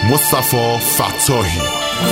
مصطفی فتاحی،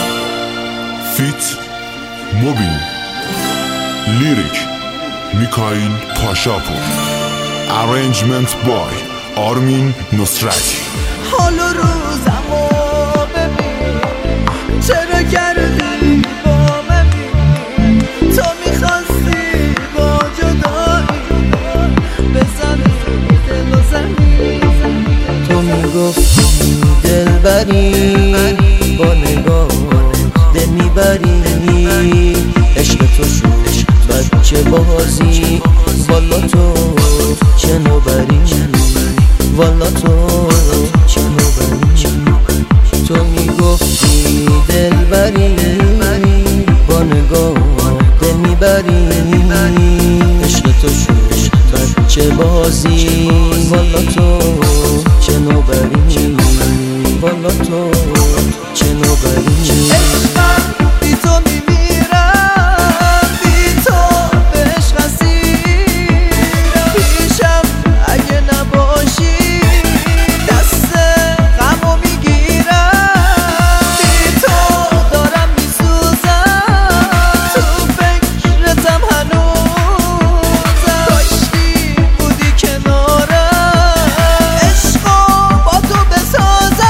فیت موبین، لیریک میکائیل پاشاپور، ارنجمنت بای آرمین نصرتی. حال و روزمو ببین چرا کردی با منی، تو میخواستی با جدایی بزنی دل و زمین. تو میگفتی دل بری با نگاه دل میبری، عشق تو شد بچه بازی، والا تو چه نوبری، والا تو چه نوبری. تو میگفتی دل بری با نگاه دل میبری، عشق تو شد بچه بازی، والا تو چه نوبری، والا تو چه نوبری. بی تو میمیرم، بی تو به عشق اسیرم، پیشم اگه نباشی دست غمو میگیرم، بی تو دارم میسوزم، تو فکرتم هنوزم، کاشکی بودی کنارم عشقو با تو بسازم.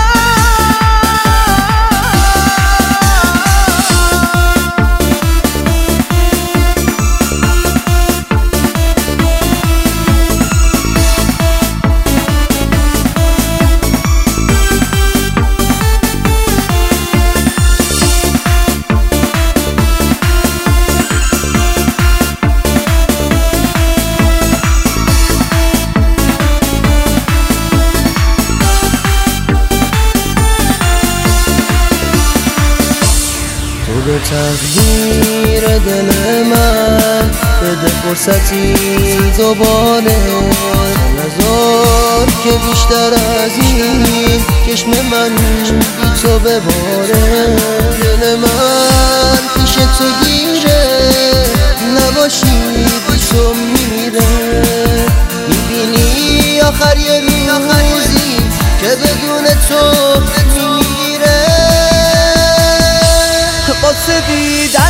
به تقدیر دل من بده فرصتی دوباره، نذار که بیشتر از این چشم من بی تو بباره. دل من پیش تو گیره، نباشی بی تو میره، میبینی آخر یه روزی که بدون تو میمیره. واسه دیدن